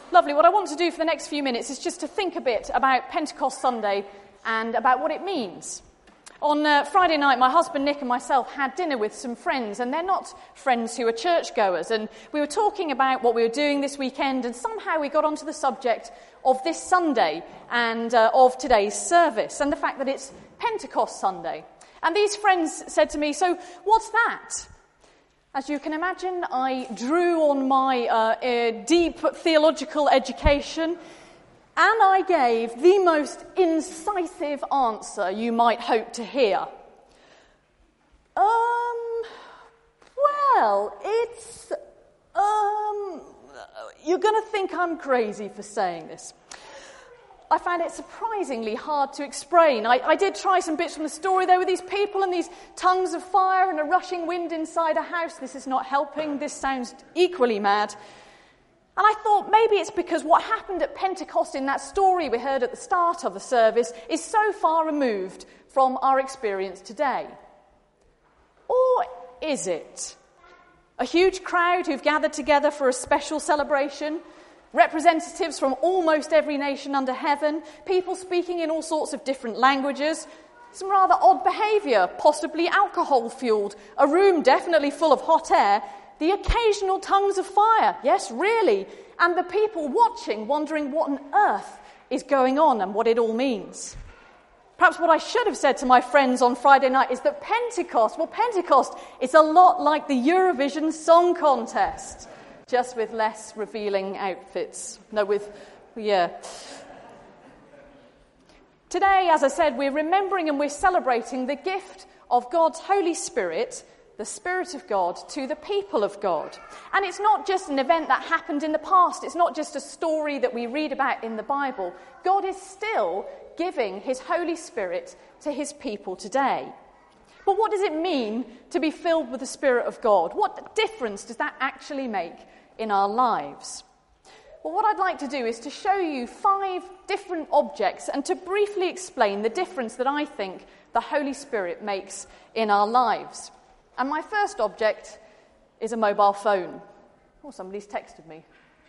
Lovely. What I want to do for the next few minutes is just to think a bit about Pentecost Sunday and about what it means. On Friday night, my husband Nick and myself had dinner with some friends, and they're not friends who are churchgoers, and we were talking about what we were doing this weekend, and somehow we got onto the subject of this Sunday and of today's service, and the fact that it's Pentecost Sunday. And these friends said to me, "So what's that?" As you can imagine, I drew on my deep theological education, and I gave the most incisive answer you might hope to hear. You're going to think I'm crazy for saying this. I found it surprisingly hard to explain. I did try some bits from the story. There were these people and these tongues of fire and a rushing wind inside a house. This is not helping. This sounds equally mad. And I thought maybe it's because what happened at Pentecost in that story we heard at the start of the service is so far removed from our experience today. Or is it? A huge crowd who've gathered together for a special celebration, representatives from almost every nation under heaven, people speaking in all sorts of different languages, some rather odd behaviour, possibly alcohol-fueled, a room definitely full of hot air, the occasional tongues of fire, yes, really, and the people watching, wondering what on earth is going on and what it all means. Perhaps what I should have said to my friends on Friday night is that Pentecost is a lot like the Eurovision Song Contest, just with less revealing outfits. Today, as I said, we're remembering and we're celebrating the gift of God's Holy Spirit, the Spirit of God, to the people of God. And it's not just an event that happened in the past. It's not just a story that we read about in the Bible. God is still giving his Holy Spirit to his people today. But what does it mean to be filled with the Spirit of God? What difference does that actually make in our lives? Well, what I'd like to do is to show you 5 different objects and to briefly explain the difference that I think the Holy Spirit makes in our lives. And my first object is a mobile phone. Oh, somebody's texted me.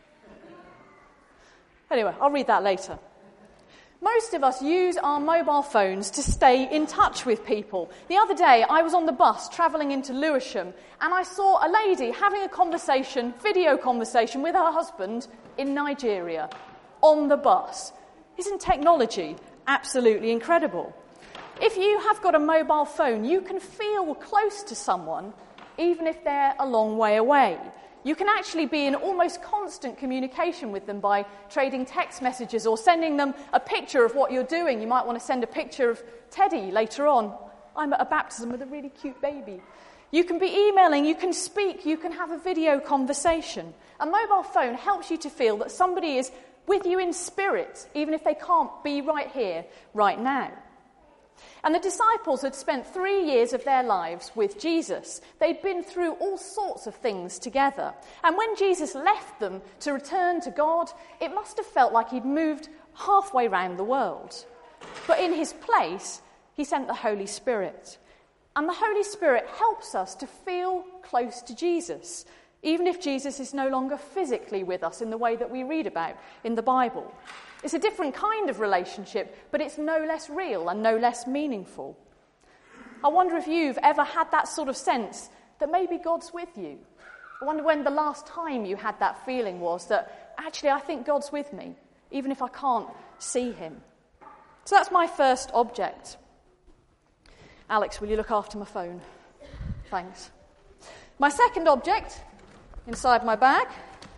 Anyway, I'll read that later. Most of us use our mobile phones to stay in touch with people. The other day, I was on the bus travelling into Lewisham, and I saw a lady having a video conversation with her husband in Nigeria on the bus. Isn't technology absolutely incredible? If you have got a mobile phone, you can feel close to someone, even if they're a long way away. You can actually be in almost constant communication with them by trading text messages or sending them a picture of what you're doing. You might want to send a picture of Teddy later on. I'm at a baptism with a really cute baby. You can be emailing, you can speak, you can have a video conversation. A mobile phone helps you to feel that somebody is with you in spirit, even if they can't be right here, right now. And the disciples had spent 3 years of their lives with Jesus. They'd been through all sorts of things together. And when Jesus left them to return to God, it must have felt like he'd moved halfway round the world. But in his place, he sent the Holy Spirit. And the Holy Spirit helps us to feel close to Jesus, even if Jesus is no longer physically with us in the way that we read about in the Bible. It's a different kind of relationship, but it's no less real and no less meaningful. I wonder if you've ever had that sort of sense that maybe God's with you. I wonder when the last time you had that feeling was that, actually, I think God's with me, even if I can't see him. So that's my first object. Alex, will you look after my phone? Thanks. My second object, inside my bag,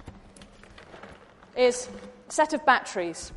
is a set of batteries.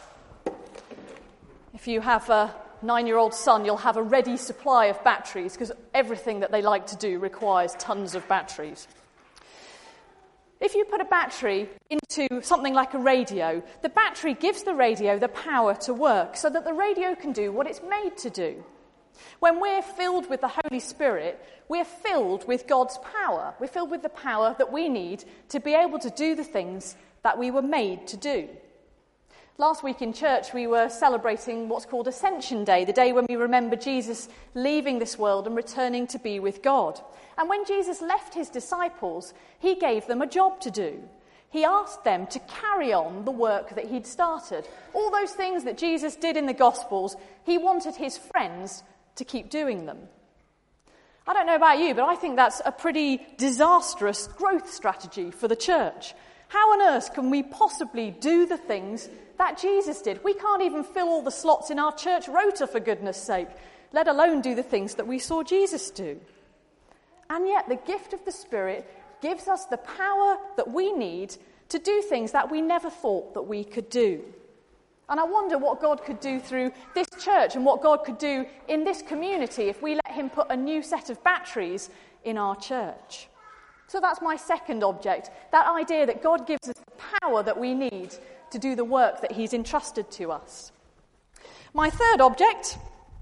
If you have a 9-year-old son, you'll have a ready supply of batteries because everything that they like to do requires tons of batteries. If you put a battery into something like a radio, the battery gives the radio the power to work so that the radio can do what it's made to do. When we're filled with the Holy Spirit, we're filled with God's power. We're filled with the power that we need to be able to do the things that we were made to do. Last week in church, we were celebrating what's called Ascension Day, the day when we remember Jesus leaving this world and returning to be with God. And when Jesus left his disciples, he gave them a job to do. He asked them to carry on the work that he'd started. All those things that Jesus did in the Gospels, he wanted his friends to keep doing them. I don't know about you, but I think that's a pretty disastrous growth strategy for the church. How on earth can we possibly do the things that Jesus did? We can't even fill all the slots in our church rota, for goodness sake, let alone do the things that we saw Jesus do. And yet the gift of the Spirit gives us the power that we need to do things that we never thought that we could do. And I wonder what God could do through this church and what God could do in this community if we let him put a new set of batteries in our church. So that's my second object, that idea that God gives us the power that we need to do the work that he's entrusted to us. My third object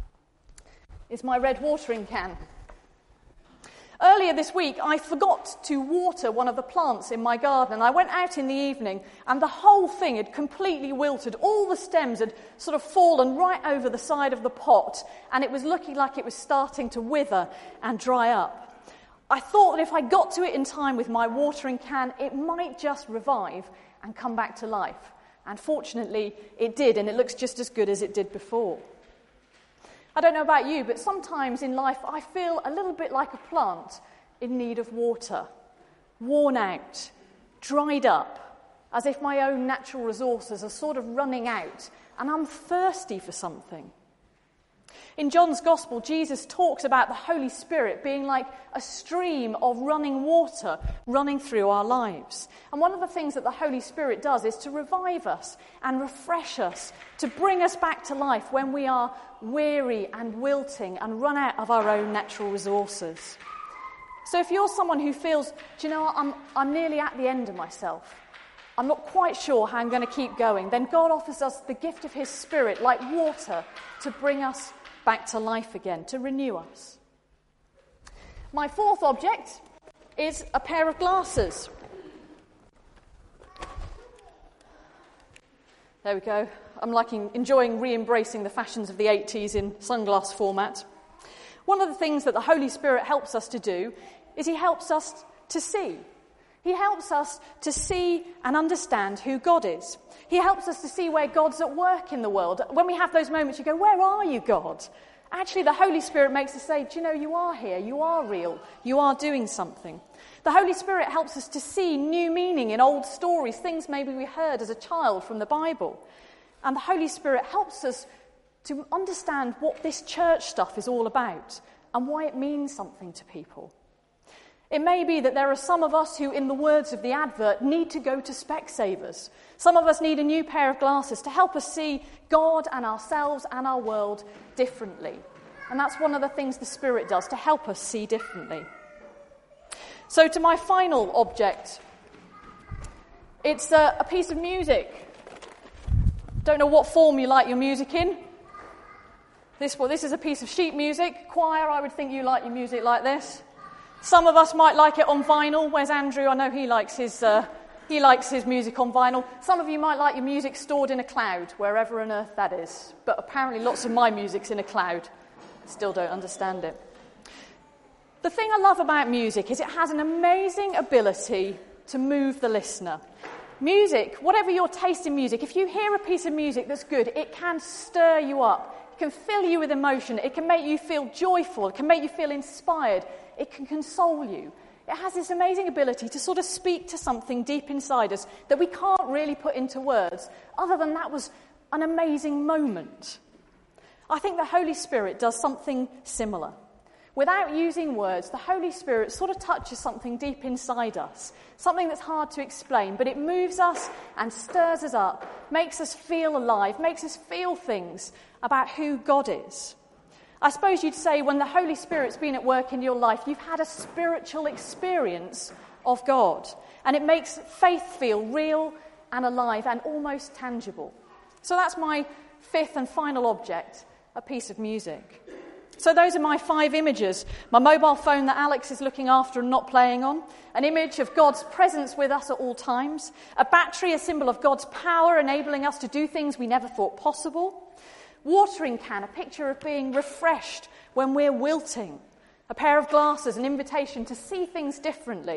is my red watering can. Earlier this week, I forgot to water one of the plants in my garden, and I went out in the evening, and the whole thing had completely wilted. All the stems had sort of fallen right over the side of the pot, and it was looking like it was starting to wither and dry up. I thought that if I got to it in time with my watering can, it might just revive and come back to life. And fortunately, it did, and it looks just as good as it did before. I don't know about you, but sometimes in life I feel a little bit like a plant in need of water, worn out, dried up, as if my own natural resources are sort of running out, and I'm thirsty for something. In John's Gospel, Jesus talks about the Holy Spirit being like a stream of running water running through our lives. And one of the things that the Holy Spirit does is to revive us and refresh us, to bring us back to life when we are weary and wilting and run out of our own natural resources. So if you're someone who feels, do you know what, I'm nearly at the end of myself, I'm not quite sure how I'm going to keep going, then God offers us the gift of his Spirit like water to bring us back to life again, to renew us. My fourth object is a pair of glasses. There we go. I'm enjoying re-embracing the fashions of the 80s in sunglass format. One of the things that the Holy Spirit helps us to do is he helps us to see. He helps us to see and understand who God is. He helps us to see where God's at work in the world. When we have those moments, you go, where are you, God? Actually, the Holy Spirit makes us say, do you know, you are here, you are real, you are doing something. The Holy Spirit helps us to see new meaning in old stories, things maybe we heard as a child from the Bible. And the Holy Spirit helps us to understand what this church stuff is all about and why it means something to people. It may be that there are some of us who, in the words of the advert, need to go to Specsavers. Some of us need a new pair of glasses to help us see God and ourselves and our world differently. And that's one of the things the Spirit does, to help us see differently. So to my final object, it's a piece of music. Don't know what form you like your music in. This is a piece of sheet music. Choir, I would think you like your music like this. Some of us might like it on vinyl. Where's Andrew? I know he likes his music on vinyl. Some of you might like your music stored in a cloud, wherever on earth that is. But apparently lots of my music's in a cloud. Still don't understand it. The thing I love about music is it has an amazing ability to move the listener. Music, whatever your taste in music, if you hear a piece of music that's good, it can stir you up. It can fill you with emotion. It can make you feel joyful. It can make you feel inspired. It can console you. It has this amazing ability to sort of speak to something deep inside us that we can't really put into words, other than that was an amazing moment. I think the Holy Spirit does something similar. Without using words, the Holy Spirit sort of touches something deep inside us, something that's hard to explain, but it moves us and stirs us up, makes us feel alive, makes us feel things about who God is. I suppose you'd say when the Holy Spirit's been at work in your life, you've had a spiritual experience of God, and it makes faith feel real and alive and almost tangible. So that's my fifth and final object, a piece of music. So those are my 5 images. My mobile phone that Alex is looking after and not playing on. An image of God's presence with us at all times. A battery, a symbol of God's power, enabling us to do things we never thought possible. Watering can, a picture of being refreshed when we're wilting. A pair of glasses, an invitation to see things differently.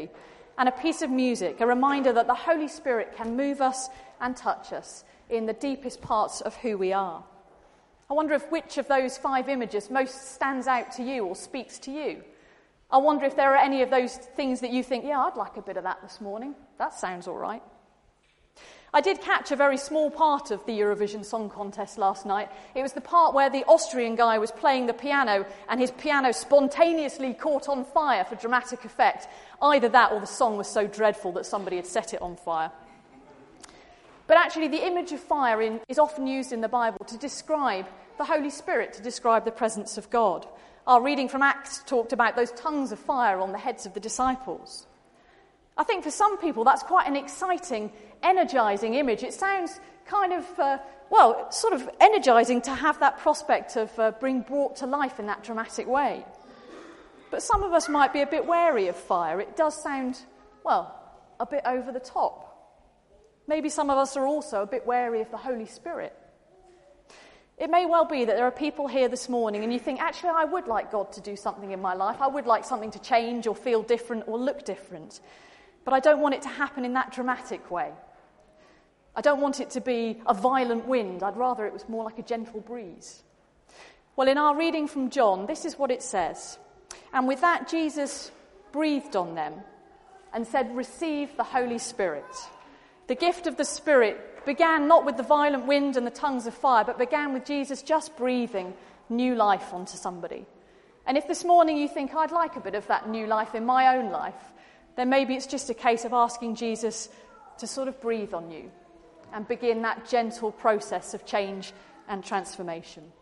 and a piece of music, a reminder that the Holy Spirit can move us and touch us in the deepest parts of who we are. I wonder if which of those 5 images most stands out to you or speaks to you. I wonder if there are any of those things that you think, yeah, I'd like a bit of that this morning. That sounds all right. I did catch a very small part of the Eurovision Song Contest last night. It was the part where the Austrian guy was playing the piano and his piano spontaneously caught on fire for dramatic effect. Either that or the song was so dreadful that somebody had set it on fire. But actually the image of fire is often used in the Bible to describe the Holy Spirit, to describe the presence of God. Our reading from Acts talked about those tongues of fire on the heads of the disciples. I think for some people that's quite an exciting, energising image. It sounds kind of, sort of energising to have that prospect of being brought to life in that dramatic way. But some of us might be a bit wary of fire. It does sound, a bit over the top. Maybe some of us are also a bit wary of the Holy Spirit. It may well be that there are people here this morning and you think, actually, I would like God to do something in my life. I would like something to change or feel different or look different. But I don't want it to happen in that dramatic way. I don't want it to be a violent wind. I'd rather it was more like a gentle breeze. Well, in our reading from John, this is what it says. And with that, Jesus breathed on them and said, "Receive the Holy Spirit." The gift of the Spirit began not with the violent wind and the tongues of fire, but began with Jesus just breathing new life onto somebody. And if this morning you think, I'd like a bit of that new life in my own life, then maybe it's just a case of asking Jesus to sort of breathe on you and begin that gentle process of change and transformation.